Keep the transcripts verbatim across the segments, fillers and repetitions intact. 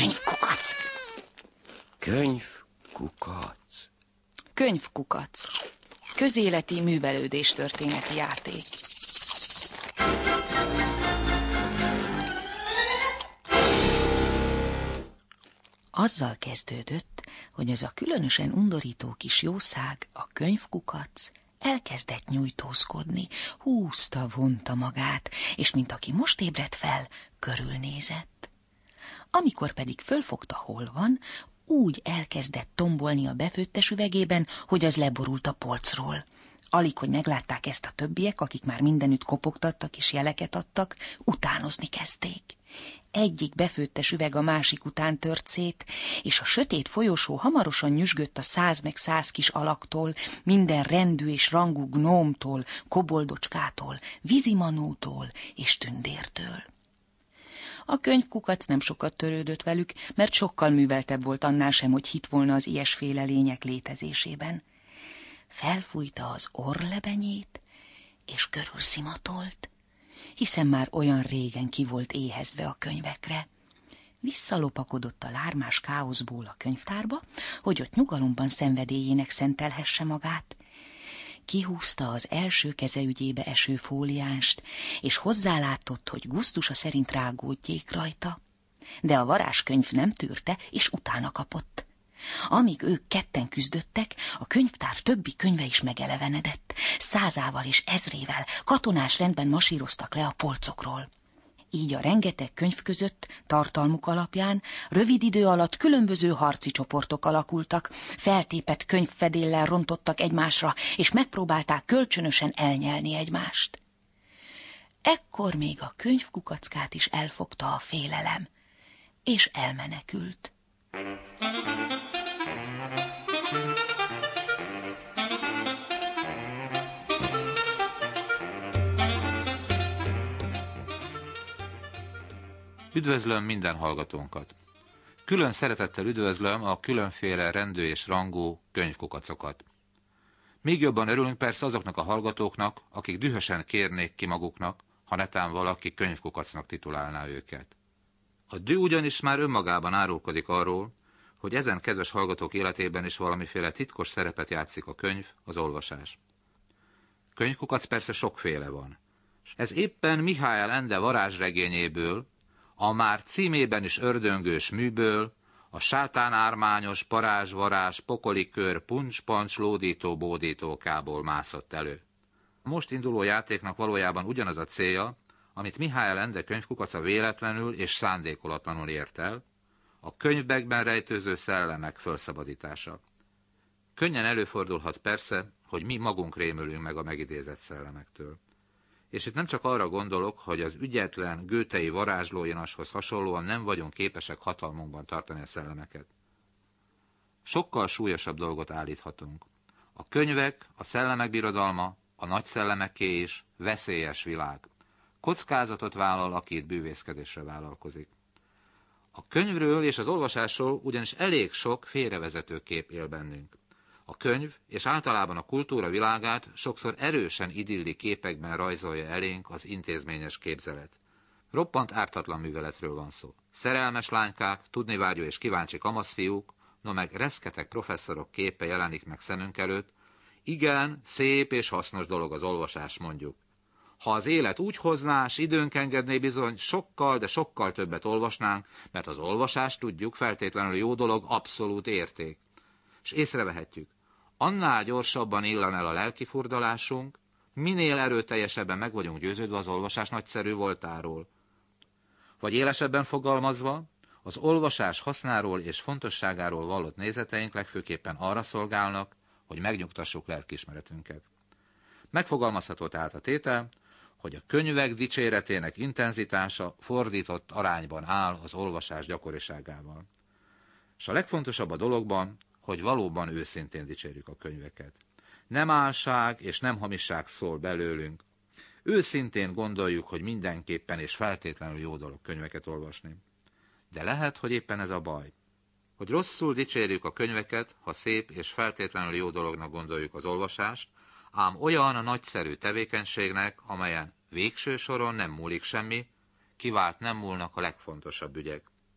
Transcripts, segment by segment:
Könyvkukac. Könyvkukac. Könyvkukac. Közéleti művelődés történeti játék. Azzal kezdődött, hogy ez a különösen undorító kis jószág, a könyvkukac, elkezdett nyújtózkodni, húzta, vonta magát, és mint aki most ébredt fel, körülnézett. Amikor pedig fölfogta, hol van, úgy elkezdett tombolni a befőttes üvegében, hogy az leborult a polcról. Alig, hogy meglátták ezt a többiek, akik már mindenütt kopogtattak és jeleket adtak, utánozni kezdték. Egyik befőttes üveg a másik után tört szét, és a sötét folyosó hamarosan nyüzsgött a száz meg száz kis alaktól, minden rendű és rangú gnómtól, koboldocskától, vízimanótól és tündértől. A könyvkukac nem sokat törődött velük, mert sokkal műveltebb volt annál sem, hogy hitt volna az ilyesféle lények létezésében. Felfújta az orrlebenyét, és körülszimatolt, hiszen már olyan régen ki volt éhezve a könyvekre. Visszalopakodott a lármás káoszból a könyvtárba, hogy ott nyugalomban szenvedélyének szentelhesse magát. Kihúzta az első kezeügyébe eső fóliánst, és hozzálátott, hogy gusztusa szerint rágódjék rajta. De a varázskönyv nem tűrte, és utána kapott. Amíg ők ketten küzdöttek, a könyvtár többi könyve is megelevenedett. Százával és ezrével katonás rendben masíroztak le a polcokról. Így a rengeteg könyv között, tartalmuk alapján, rövid idő alatt különböző harci csoportok alakultak, feltépett könyvfedéllel rontottak egymásra, és megpróbálták kölcsönösen elnyelni egymást. Ekkor még a könyvkukackát is elfogta a félelem, és elmenekült. Üdvözlöm minden hallgatónkat! Külön szeretettel üdvözlöm a különféle rendű és rangú könyvkukacokat. Még jobban örülünk persze azoknak a hallgatóknak, akik dühösen kérnék ki maguknak, ha netán valaki könyvkukacnak titulálná őket. A düh ugyanis már önmagában árulkodik arról, hogy ezen kedves hallgatók életében is valamiféle titkos szerepet játszik a könyv, az olvasás. Könyvkukac persze sokféle van. Ez éppen Mihály Ende varázsregényéből, a már címében is ördöngős műből, a sátánármányos parázsvarázs pokolikör puncs-pancs lódító bódítókából mászott elő. A most induló játéknak valójában ugyanaz a célja, amit Mihály Ende könyvkukaca véletlenül és szándékolatlanul ért el, a könyvekben rejtőző szellemek felszabadítása. Könnyen előfordulhat persze, hogy mi magunk rémülünk meg a megidézett szellemektől. És itt nem csak arra gondolok, hogy az ügyetlen götei varázslóinashoz hasonlóan nem vagyunk képesek hatalmunkban tartani a szellemeket. Sokkal súlyosabb dolgot állíthatunk. A könyvek, a szellemek birodalma, a nagy szellemeké is veszélyes világ. Kockázatot vállal, aki itt bűvészkedésre vállalkozik. A könyvről és az olvasásról ugyanis elég sok félrevezető kép él bennünk. A könyv és általában a kultúra világát sokszor erősen idilli képekben rajzolja elénk az intézményes képzelet. Roppant ártatlan műveletről van szó. Szerelmes lánykák, tudnivágyó és kíváncsi kamaszfiúk, no meg reszketek professzorok képe jelenik meg szemünk előtt. Igen, szép és hasznos dolog az olvasás, mondjuk. Ha az élet úgy hozná, s időnk engedné, bizony sokkal, de sokkal többet olvasnánk, mert az olvasás, tudjuk, feltétlenül jó dolog, abszolút érték. És észrevehetjük, annál gyorsabban illan el a lelkifurdalásunk, minél erőteljesebben meg vagyunk győződve az olvasás nagyszerű voltáról. Vagy élesebben fogalmazva, az olvasás hasznáról és fontosságáról vallott nézeteink legfőképpen arra szolgálnak, hogy megnyugtassuk lelkiismeretünket. Megfogalmazható tehát a tétel, hogy a könyvek dicséretének intenzitása fordított arányban áll az olvasás gyakoriságával. És a legfontosabb a dologban, hogy valóban őszintén dicsérjük a könyveket. Nem álság és nem hamisság szól belőlünk. Őszintén gondoljuk, hogy mindenképpen és feltétlenül jó dolog könyveket olvasni. De lehet, hogy éppen ez a baj. Hogy rosszul dicsérjük a könyveket, ha szép és feltétlenül jó dolognak gondoljuk az olvasást, ám olyan a nagyszerű tevékenységnek, amelyen végső soron nem múlik semmi, kivált nem múlnak a legfontosabb ügyek.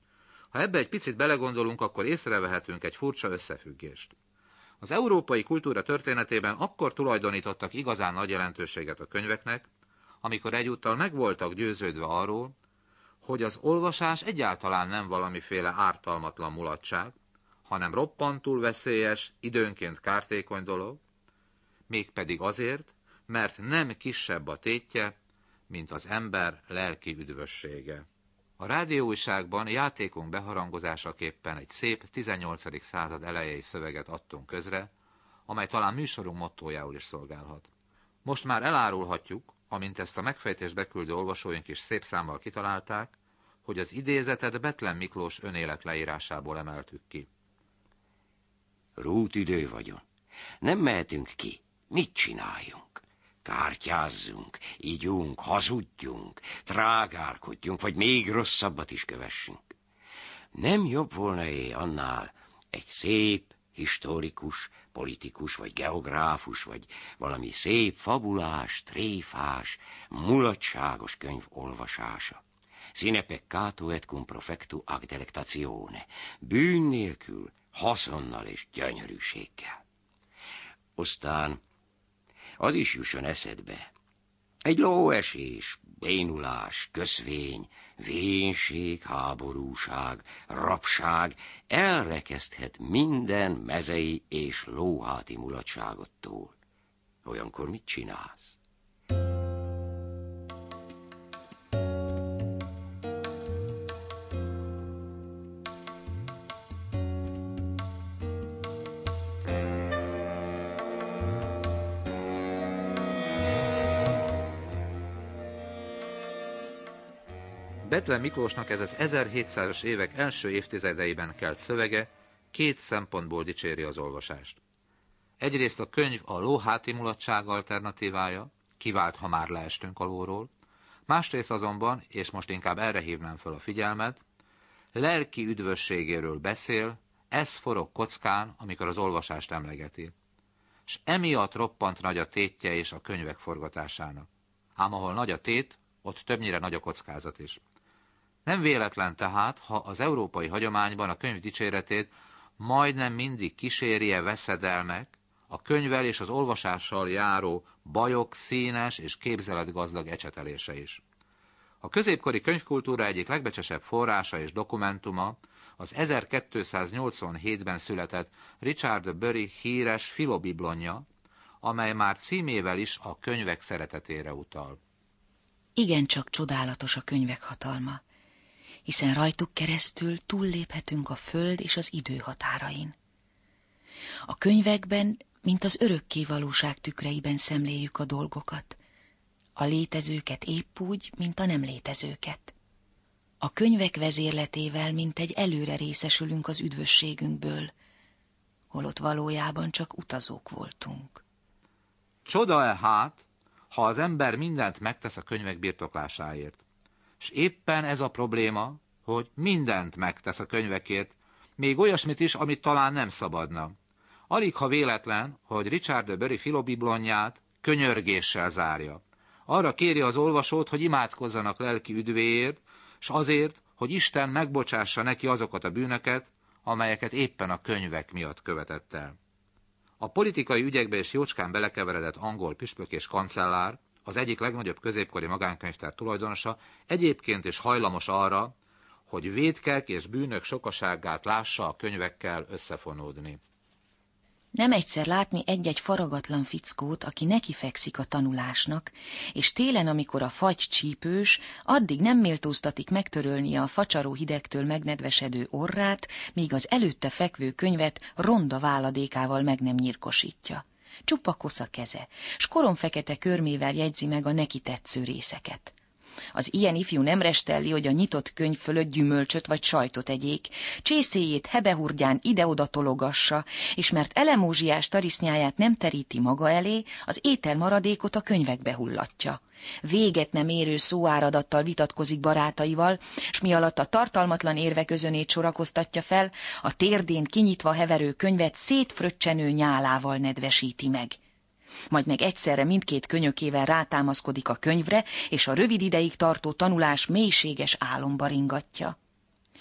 Ha ebbe egy picit belegondolunk, akkor észrevehetünk egy furcsa összefüggést. Az európai kultúra történetében akkor tulajdonítottak igazán nagy jelentőséget a könyveknek, amikor egyúttal meg voltak győződve arról, hogy az olvasás egyáltalán nem valamiféle ártalmatlan mulatság, hanem roppantul veszélyes, időnként kártékony dolog, mégpedig azért, mert nem kisebb a tétje, mint az ember lelki üdvössége. A rádióújságban játékunk beharangozásaképpen egy szép tizennyolcadik század elejei szöveget adtunk közre, amely talán műsorunk mottójául is szolgálhat. Most már elárulhatjuk, amint ezt a megfejtést beküldő olvasóink is szép számmal kitalálták, hogy az idézetet Bethlen Miklós önélet leírásából emeltük ki. Rútidő vagyon. Nem mehetünk ki. Mit csináljunk? Kártyázzunk, igyunk, hazudjunk, trágárkodjunk, vagy még rosszabbat is kövessünk. Nem jobb volna-e annál egy szép, historikus, politikus, vagy geográfus, vagy valami szép, fabulás, tréfás, mulatságos könyv olvasása? Sine peccato et cum profectu ac delectatione. Bűn nélkül, haszonnal és gyönyörűséggel. Aztán az is jusson eszedbe. Egy lóesés, bénulás, köszvény, vénség, háborúság, rabság elrekeszthet minden mezei és lóháti mulatságottól. Olyankor mit csinálsz? Bethlen Miklósnak ez az ezerhétszázas évek első évtizedeiben kelt szövege két szempontból dicséri az olvasást. Egyrészt a könyv a lóháti mulatság alternatívája, kivált, ha már leestünk a lóról, másrészt azonban, és most inkább erre hívnám fel a figyelmet, lelki üdvösségéről beszél, ez forog kockán, amikor az olvasást emlegeti. S emiatt roppant nagy a tétje és a könyvek forgatásának. Ám ahol nagy a tét, ott többnyire nagy a kockázat is. Nem véletlen tehát, ha az európai hagyományban a könyv dicséretét majdnem mindig kísérje veszedelmek, a könyvvel és az olvasással járó bajok színes és képzeletgazdag ecsetelése is. A középkori könyvkultúra egyik legbecsesebb forrása és dokumentuma az ezerkétszáznyolcvanhétben született Richard de Bury híres filobiblonja, amely már címével is a könyvek szeretetére utal. Igencsak csodálatos a könyvek hatalma, hiszen rajtuk keresztül túlléphetünk a föld és az idő határain. A könyvekben, mint az örökké valóság tükreiben szemléljük a dolgokat, a létezőket épp úgy, mint a nem létezőket. A könyvek vezérletével, mint egy előre részesülünk az üdvösségünkből, holott valójában csak utazók voltunk. Csoda-e hát, ha az ember mindent megtesz a könyvek birtoklásáért? És éppen ez a probléma, hogy mindent megtesz a könyvekért, még olyasmit is, amit talán nem szabadna. Alig ha véletlen, hogy Richard de Bury filobiblonját könyörgéssel zárja. Arra kéri az olvasót, hogy imádkozzanak lelki üdvéért, s azért, hogy Isten megbocsássa neki azokat a bűnöket, amelyeket éppen a könyvek miatt követett el. A politikai ügyekbe is jócskán belekeveredett angol püspök és kancellár, az egyik legnagyobb középkori magánkönyvtár tulajdonosa, egyébként is hajlamos arra, hogy vétkek és bűnök sokaságát lássa a könyvekkel összefonódni. Nem egyszer látni egy-egy faragatlan fickót, aki nekifekszik a tanulásnak, és télen, amikor a fagy csípős, addig nem méltóztatik megtörölnie a facsaró hidegtől megnedvesedő orrát, míg az előtte fekvő könyvet ronda váladékával meg nem nyírkosítja. Csupa kosz a keze, s koromfekete körmével jegyzi meg a neki tetsző részeket. Az ilyen ifjú nem restelli, hogy a nyitott könyv fölött gyümölcsöt vagy sajtot egyék, csészéjét hebehurgyán ide-oda tologassa, és mert elemózsiás tarisznyáját nem teríti maga elé, az étel maradékot a könyvekbe hullatja. Véget nem érő szóáradattal vitatkozik barátaival, s mi alatt a tartalmatlan érvek özönét sorakoztatja fel, a térdén kinyitva heverő könyvet szétfröccsenő nyálával nedvesíti meg. Majd meg egyszerre mindkét könyökével rátámaszkodik a könyvre, és a rövid ideig tartó tanulás mélységes álomba ringatja.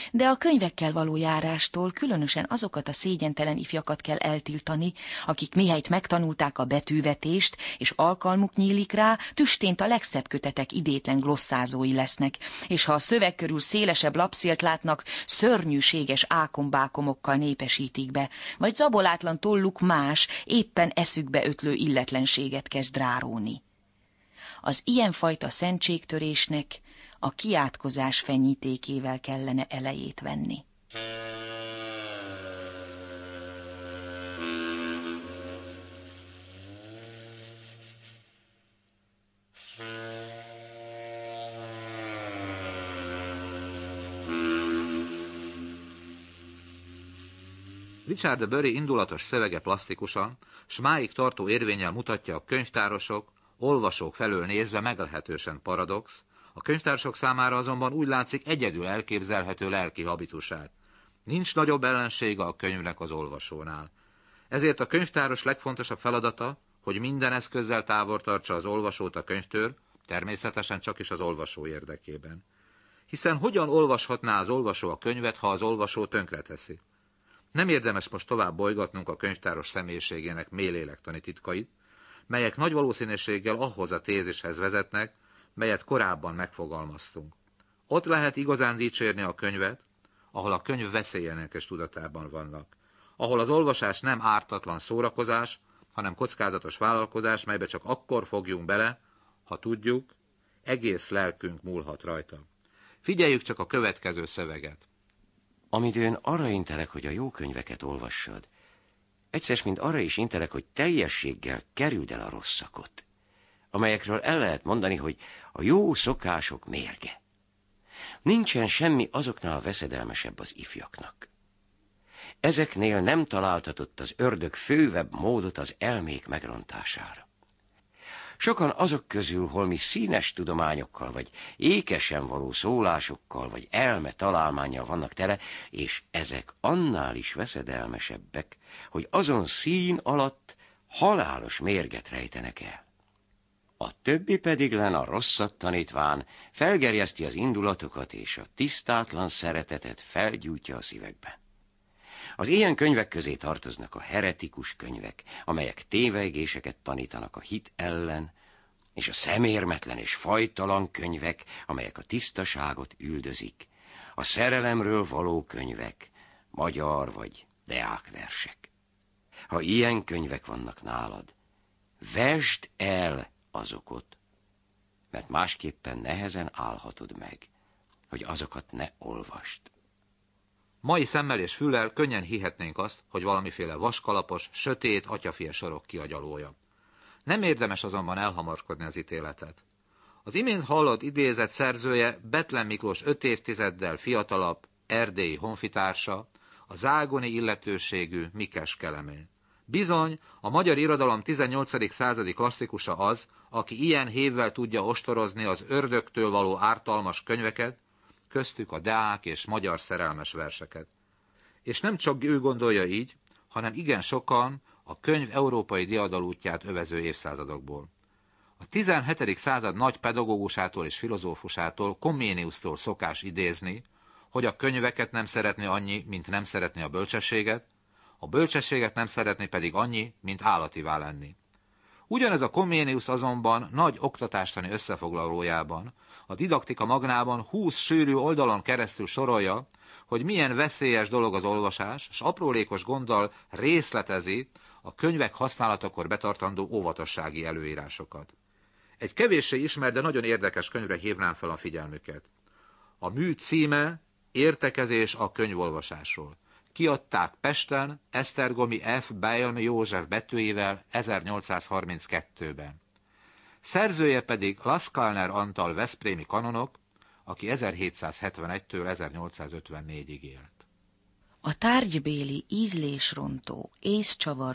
De a könyvekkel való járástól különösen azokat a szégyentelen ifjakat kell eltiltani, akik mihelyt megtanulták a betűvetést, és alkalmuk nyílik rá, tüstént a legszebb kötetek idétlen glosszázói lesznek, és ha a szöveg körül szélesebb lapszélt látnak, szörnyűséges ákombákomokkal népesítik be, vagy zabolátlan tolluk más, éppen eszükbe ötlő illetlenséget kezd ráróni. Az ilyenfajta szentségtörésnek a kiátkozás fenyítékével kellene elejét venni. Richard de Bury indulatos szövege plastikusan, s máig tartó érvénnyel mutatja a könyvtárosok, olvasók felől nézve meglehetősen paradox, a könyvtársok számára azonban úgy látszik egyedül elképzelhető lelki habitusát. Nincs nagyobb ellensége a könyvnek az olvasónál. Ezért a könyvtáros legfontosabb feladata, hogy minden eszközzel távol tartsa az olvasót a könyvtől, természetesen csak is az olvasó érdekében. Hiszen hogyan olvashatná az olvasó a könyvet, ha az olvasó tönkreteszi? Nem érdemes most tovább bolygatnunk a könyvtáros személyiségének mélylélektani titkait, melyek nagy valószínűséggel ahhoz a tézishez vezetnek, melyet korábban megfogalmaztunk. Ott lehet igazán dicsérni a könyvet, ahol a könyv veszélyének és tudatában vannak, ahol az olvasás nem ártatlan szórakozás, hanem kockázatos vállalkozás, melybe csak akkor fogjunk bele, ha tudjuk, egész lelkünk múlhat rajta. Figyeljük csak a következő szöveget. Amidőn arra intelek, hogy a jó könyveket olvassad, egyszer mint arra is intelek, hogy teljességgel kerüld el a rosszakot, amelyekről el lehet mondani, hogy a jó szokások mérge. Nincsen semmi azoknál veszedelmesebb az ifjaknak. Ezeknél nem találtatott az ördög fővebb módot az elmék megrontására. Sokan azok közül holmi színes tudományokkal, vagy ékesen való szólásokkal, vagy elme találmánnyal vannak tele, és ezek annál is veszedelmesebbek, hogy azon szín alatt halálos mérget rejtenek el. A többi pedig len a rosszat tanítván felgerjeszti az indulatokat, és a tisztátlan szeretetet felgyújtja a szívekben. Az ilyen könyvek közé tartoznak a heretikus könyvek, amelyek tévegéseket tanítanak a hit ellen, és a szemérmetlen és fajtalan könyvek, amelyek a tisztaságot üldözik, a szerelemről való könyvek, magyar vagy deák versek. Ha ilyen könyvek vannak nálad, vesd el azokat, mert másképpen nehezen állhatod meg, hogy azokat ne olvasd. Mai szemmel és füllel könnyen hihetnénk azt, hogy valamiféle vaskalapos, sötét atyafie sorok kiagyalója. Nem érdemes azonban elhamarkodni az ítéletet. Az imént hallott idézet szerzője Bethlen Miklós öt évtizeddel fiatalabb, erdélyi honfitársa, a zágoni illetőségű Mikes Kelemény. Bizony, a magyar irodalom tizennyolcadik századi klasszikusa az, aki ilyen hévvel tudja ostorozni az ördögtől való ártalmas könyveket, köztük a deák és magyar szerelmes verseket. És nem csak ő gondolja így, hanem igen sokan a könyv európai diadalútját övező évszázadokból. A tizenhetedik század nagy pedagógusától és filozófusától, Comeniustól szokás idézni, hogy a könyveket nem szeretné annyi, mint nem szeretné a bölcsességet, a bölcsességet nem szeretné pedig annyi, mint állativá lenni. Ugyanez a Comenius azonban nagy oktatástani összefoglalójában, a Didaktika Magnában húsz sűrű oldalon keresztül sorolja, hogy milyen veszélyes dolog az olvasás, s aprólékos gonddal részletezi a könyvek használatakor betartandó óvatossági előírásokat. Egy kevéssé ismert, de nagyon érdekes könyvre hívnám fel a figyelmüket. A mű címe Értekezés a könyvolvasásról. Kiadták Pesten Esztergomi F. Beilm József betűjével ezernyolcszázharminckettőben. Szerzője pedig Laskallner Antal veszprémi kanonok, aki ezerhétszázhetvenegytől ezernyolcszázötvennégyig élt. A tárgybéli, ízlésrontó, észcsavaró,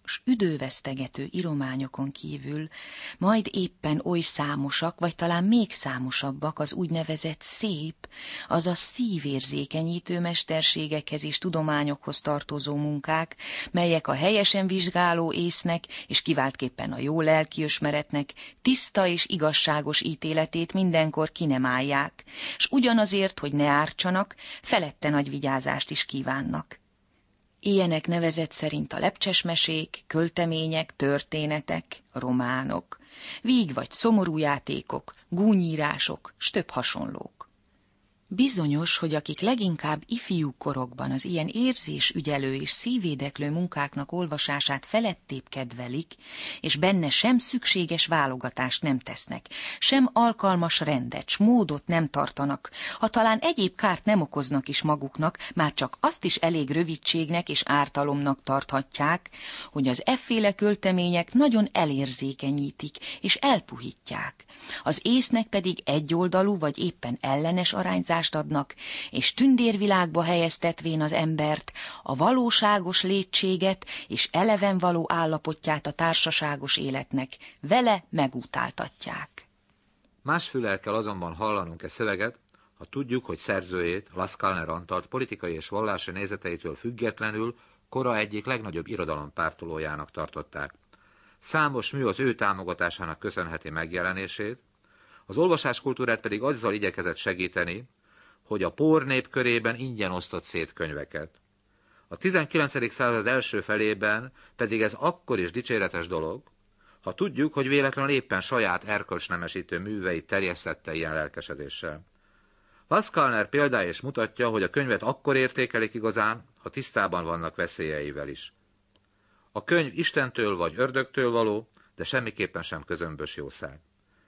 s üdővesztegető írományokon kívül majd éppen oly számosak, vagy talán még számosabbak az úgynevezett szép, azaz szívérzékenyítő mesterségekhez és tudományokhoz tartozó munkák, melyek a helyesen vizsgáló észnek és kiváltképpen a jó lelkiismeretnek tiszta és igazságos ítéletét mindenkor ki nem állják, s ugyanazért, hogy ne ártsanak, felette nagy vigyázást is kívánnak. Ilyenek nevezett szerint a lepcsesmesék, költemények, történetek, románok, víg vagy szomorú játékok, gúnyírások, s több hasonlók. Bizonyos, hogy akik leginkább ifjú korokban az ilyen érzésügyelő és szívédeklő munkáknak olvasását felettébb kedvelik, és benne sem szükséges válogatást nem tesznek, sem alkalmas rendet, s módot nem tartanak, ha talán egyéb kárt nem okoznak is maguknak, már csak azt is elég rövidségnek és ártalomnak tarthatják, hogy az efféle költemények nagyon elérzékenyítik és elpuhítják, az észnek pedig egyoldalú vagy éppen ellenes arányzást adnak, és tündérvilágba helyeztetvén az embert, a valóságos létséget és eleven való állapotját a társaságos életnek vele megutáltatják. Másfüllel kell azonban hallanunk e szöveget, ha tudjuk, hogy szerzőjét, Laskallner Antalt politikai és vallási nézeteitől függetlenül kora egyik legnagyobb irodalompártolójának tartották. Számos mű az ő támogatásának köszönheti megjelenését, az olvasáskultúrát pedig azzal igyekezett segíteni, hogy a pór nép körében ingyen osztott szét könyveket. A tizenkilencedik század első felében pedig ez akkor is dicséretes dolog, ha tudjuk, hogy véletlenül éppen saját erkölcsnemesítő műveit terjesztette ilyen lelkesedéssel. Laskallner példája is mutatja, hogy a könyvet akkor értékelik igazán, ha tisztában vannak veszélyeivel is. A könyv Istentől vagy ördögtől való, de semmiképpen sem közömbös jószág.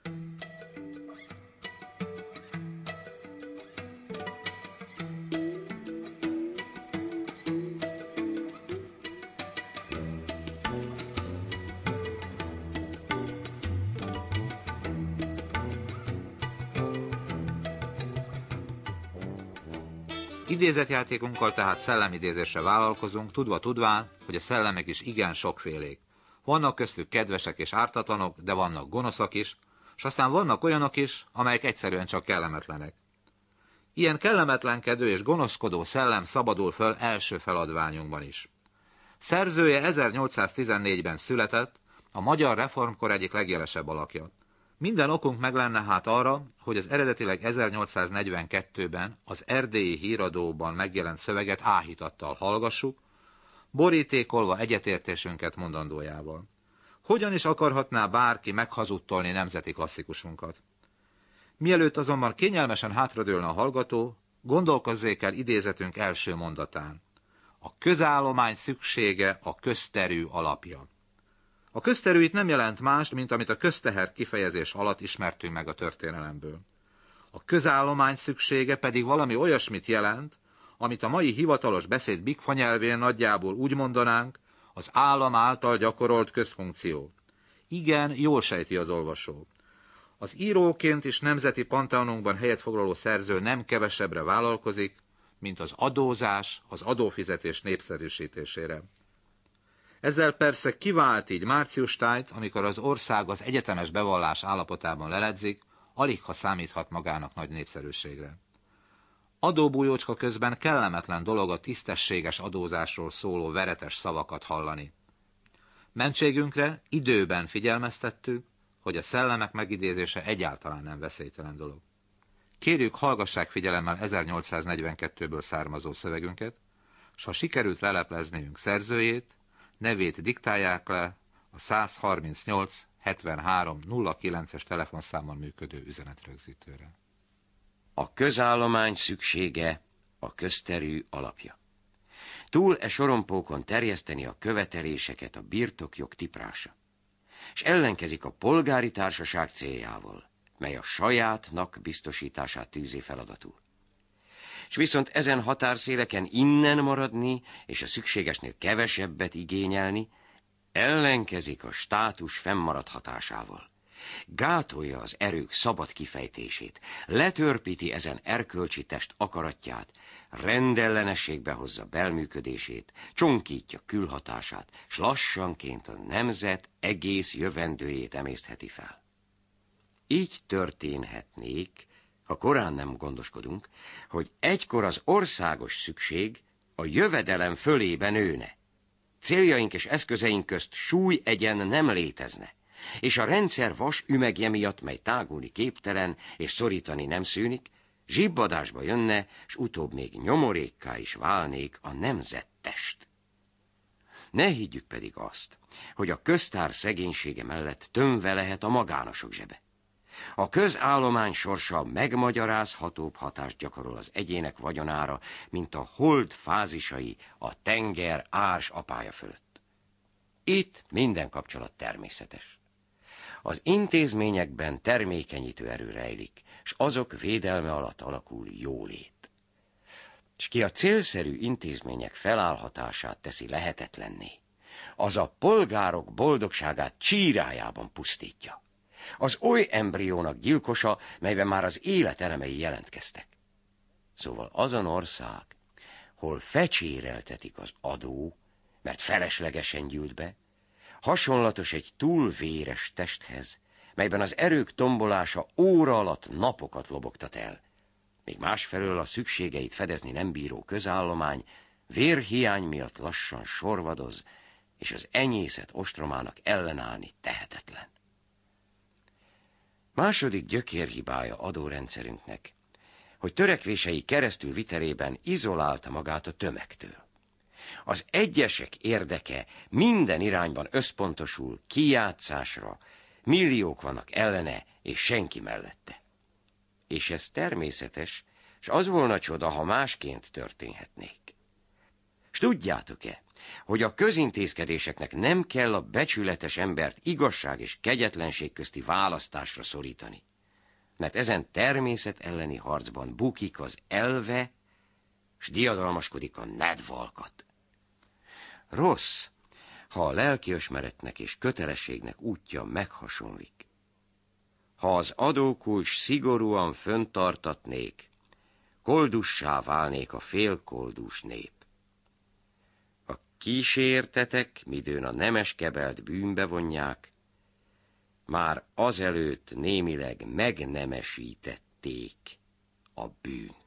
Idézetjátékunkkal tehát szellemidézésre vállalkozunk, tudva tudván, hogy a szellemek is igen sokfélék. Vannak köztük kedvesek és ártatlanok, de vannak gonoszak is, és aztán vannak olyanok is, amelyek egyszerűen csak kellemetlenek. Ilyen kellemetlenkedő és gonoszkodó szellem szabadul föl első feladványunkban is. Szerzője ezernyolcszáztizennégyben született, a magyar reformkor egyik legjelesebb alakja. Minden okunk meg lenne hát arra, hogy az eredetileg ezernyolcszáznegyvenkettőben az Erdélyi Híradóban megjelent szöveget áhítattal hallgassuk, borítékolva egyetértésünket mondandójával. Hogyan is akarhatná bárki meghazudtolni nemzeti klasszikusunkat? Mielőtt azonban kényelmesen hátradőlne a hallgató, gondolkozzék el idézetünk első mondatán. A közállomány szüksége a közterű alapja. A közterű itt nem jelent mást, mint amit a közteher kifejezés alatt ismertünk meg a történelemből. A közállomány szüksége pedig valami olyasmit jelent, amit a mai hivatalos beszéd bigfa nyelvén nagyjából úgy mondanánk, az állam által gyakorolt közfunkció. Igen, jól sejti az olvasó. Az íróként is nemzeti panteonunkban helyet foglaló szerző nem kevesebbre vállalkozik, mint az adózás, az adófizetés népszerűsítésére. Ezzel persze kivált így Március tájt, amikor az ország az egyetemes bevallás állapotában leledzik, alig ha számíthat magának nagy népszerűségre. Adóbújócska közben kellemetlen dolog a tisztességes adózásról szóló veretes szavakat hallani. Mentségünkre időben figyelmeztettük, hogy a szellemek megidézése egyáltalán nem veszélytelen dolog. Kérjük, hallgassák figyelemmel ezernyolcszáznegyvenkettőből származó szövegünket, s ha sikerült leleplezniünk szerzőjét, nevét diktálják le a száz harmincnyolc hetvenhárom nulla kilences telefonszámon működő üzenetrögzítőre. A közállomány szüksége a közterű alapja. Túl e sorompókon terjeszteni a követeléseket a birtokjog tiprása, és ellenkezik a polgári társaság céljával, mely a sajátnak biztosítását tűzi feladatul. És viszont ezen határszéleken innen maradni, és a szükségesnél kevesebbet igényelni, ellenkezik a státus fennmaradhatásával, gátolja az erők szabad kifejtését, letörpíti ezen erkölcsi test akaratját, rendellenességbe hozza belműködését, csonkítja külhatását, s lassanként a nemzet egész jövendőjét emésztheti fel. Így történhetnék, ha korán nem gondoskodunk, hogy egykor az országos szükség a jövedelem fölébe nőne. Céljaink és eszközeink közt súlyegyen nem létezne, és a rendszer vas ümegje miatt, mely tágulni képtelen és szorítani nem szűnik, zsibbadásba jönne, s utóbb még nyomorékká is válnék a nemzettest. Ne higgyük pedig azt, hogy a köztár szegénysége mellett tömve lehet a magánosok zsebe. A közállomány sorsa megmagyarázhatóbb hatást gyakorol az egyének vagyonára, mint a hold fázisai a tenger árs apája fölött. Itt minden kapcsolat természetes. Az intézményekben termékenyítő erő rejlik, s azok védelme alatt alakul jólét. S ki a célszerű intézmények felállhatását teszi lehetetlenné, az a polgárok boldogságát csírájában pusztítja. Az oly embriónak gyilkosa, melyben már az élet elemei jelentkeztek. Szóval azon ország, hol fecséreltetik az adó, mert feleslegesen gyűlt be, hasonlatos egy túl véres testhez, melyben az erők tombolása óra alatt napokat lobogtat el, míg másfelől a szükségeit fedezni nem bíró közállomány vérhiány miatt lassan sorvadoz, és az enyészet ostromának ellenállni tehetetlen. Második gyökérhibája adórendszerünknek, hogy törekvései keresztül vitelében izolálta magát a tömegtől. Az egyesek érdeke minden irányban összpontosul, kijátszásra, milliók vannak ellene, és senki mellette. És ez természetes, s az volna csoda, ha másként történhetnék. S tudjátok-e, hogy a közintézkedéseknek nem kell a becsületes embert igazság és kegyetlenség közti választásra szorítani, mert ezen természet elleni harcban bukik az elve, s diadalmaskodik a nedvalkat. Rossz, ha a lelkiismeretnek és kötelességnek útja meghasonlik. Ha az adókulcs szigorúan föntartatnék, koldussá válnék a félkoldus nép. A kísértetek, midőn a nemes kebelt bűnbe vonják, már azelőtt némileg megnemesítették a bűnt.